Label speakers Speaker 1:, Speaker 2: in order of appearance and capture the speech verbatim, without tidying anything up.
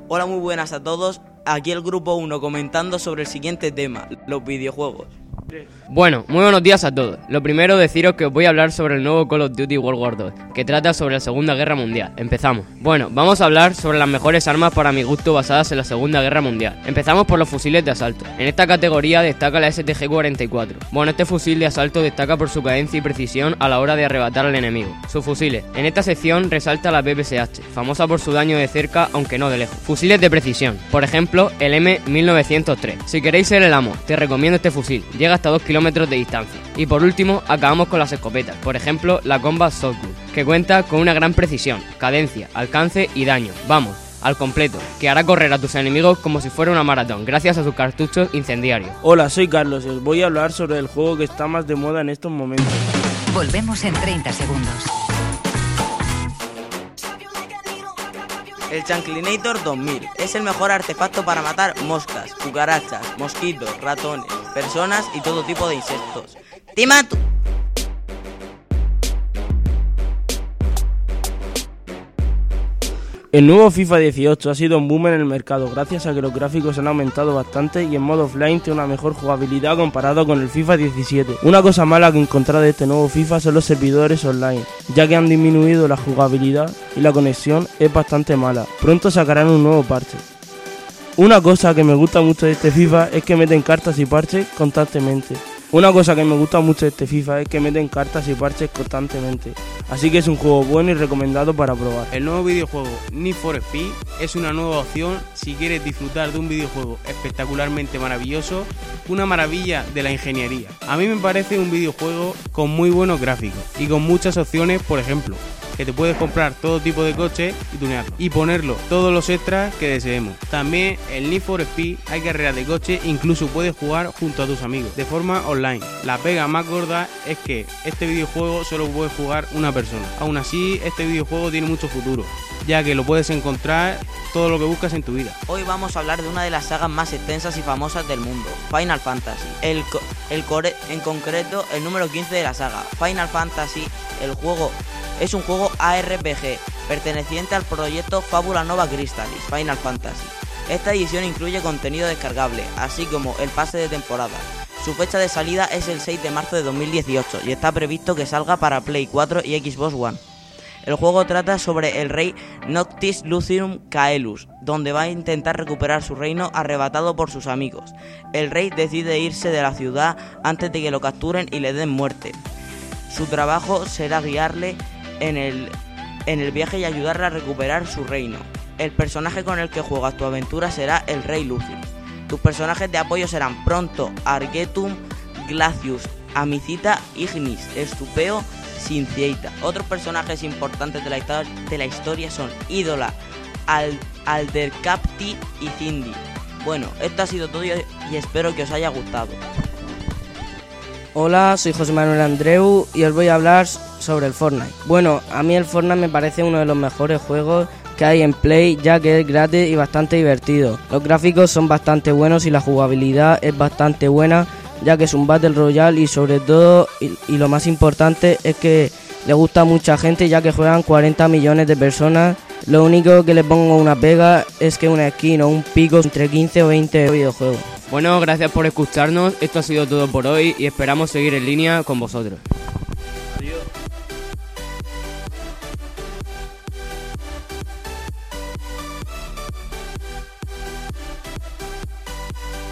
Speaker 1: Hola, muy buenas a todos. Aquí el grupo uno comentando sobre el siguiente tema, los videojuegos.
Speaker 2: Bueno, muy buenos días a todos. Lo primero, deciros que os voy a hablar sobre el nuevo Call of Duty World War dos, que trata sobre la Segunda Guerra Mundial. Empezamos. Bueno, vamos a hablar sobre las mejores armas para mi gusto basadas en la Segunda Guerra Mundial. Empezamos por los fusiles de asalto. En esta categoría destaca la S T G cuarenta y cuatro. Bueno, este fusil de asalto destaca por su cadencia y precisión a la hora de arrebatar al enemigo. Sus fusiles. En esta sección resalta la P P S H, famosa por su daño de cerca, aunque no de lejos. Fusiles de precisión. Por ejemplo, el M mil novecientos tres. Si queréis ser el amo, te recomiendo este fusil. Llega hasta dos kilómetros de distancia. Y por último, acabamos con las escopetas, por ejemplo, la Combat Shotgun, que cuenta con una gran precisión, cadencia, alcance y daño. Vamos, al completo, que hará correr a tus enemigos como si fuera una maratón, gracias a sus cartuchos incendiarios.
Speaker 3: Hola, soy Carlos y os voy a hablar sobre el juego que está más de moda en estos momentos.
Speaker 4: Volvemos en treinta segundos.
Speaker 1: El Chanclinator dos mil es el mejor artefacto para matar moscas, cucarachas, mosquitos, ratones, personas y todo tipo de insectos. ¡Te mato!
Speaker 3: El nuevo FIFA dieciocho ha sido un boom en el mercado gracias a que los gráficos han aumentado bastante y en modo offline tiene una mejor jugabilidad comparado con el FIFA diecisiete. Una cosa mala que encontrar de este nuevo FIFA son los servidores online, ya que han disminuido la jugabilidad y la conexión es bastante mala. Pronto sacarán un nuevo parche. Una cosa que me gusta mucho de este FIFA es que meten cartas y parches constantemente. Una cosa que me gusta mucho de este FIFA es que meten cartas y parches constantemente, así que es un juego bueno y recomendado para probar.
Speaker 5: El nuevo videojuego Need for Speed es una nueva opción si quieres disfrutar de un videojuego espectacularmente maravilloso, una maravilla de la ingeniería. A mí me parece un videojuego con muy buenos gráficos y con muchas opciones, por ejemplo, que te puedes comprar todo tipo de coches y tunearlo y ponerlo todos los extras que deseemos. También el Need for Speed hay carreras de coche, incluso puedes jugar junto a tus amigos de forma online. La pega más gorda es que este videojuego solo puede jugar una persona. Aún así, este videojuego tiene mucho futuro, ya que lo puedes encontrar todo lo que buscas en tu vida.
Speaker 1: Hoy vamos a hablar de una de las sagas más extensas y famosas del mundo, Final Fantasy. El, co- el core- en concreto, el número quince de la saga. Final Fantasy, el juego es un juego A R P G perteneciente al proyecto Fábula Nova Crystallis Final Fantasy. Esta edición incluye contenido descargable, así como el pase de temporada. Su fecha de salida es el seis de marzo de dos mil dieciocho y está previsto que salga para Play cuatro y Xbox One. El juego trata sobre el rey Noctis Lucium Caelus, donde va a intentar recuperar su reino arrebatado por sus amigos. El rey decide irse de la ciudad antes de que lo capturen y le den muerte. Su trabajo será guiarle en el, en el viaje y ayudarle a recuperar su reino. El personaje con el que juegas tu aventura será el rey Lucius. Tus personajes de apoyo serán Pronto, Argetum, Glacius, Amicita, Ignis, Estupeo, Sincieita. Otros personajes importantes de la, histor- de la historia son Ídola, Al- Aldercapti y Cindy. Bueno, esto ha sido todo y espero que os haya gustado.
Speaker 6: Hola, soy José Manuel Andreu y os voy a hablar sobre el Fortnite. Bueno, a mí el Fortnite me parece uno de los mejores juegos que hay en Play, ya que es gratis y bastante divertido. Los gráficos son bastante buenos y la jugabilidad es bastante buena, ya que es un Battle Royale y sobre todo, y, y lo más importante es que le gusta a mucha gente, ya que juegan cuarenta millones de personas. Lo único que le pongo una pega es que una skin o un pico entre quince o veinte videojuegos.
Speaker 2: Bueno, gracias por escucharnos, esto ha sido todo por hoy y esperamos seguir en línea con vosotros.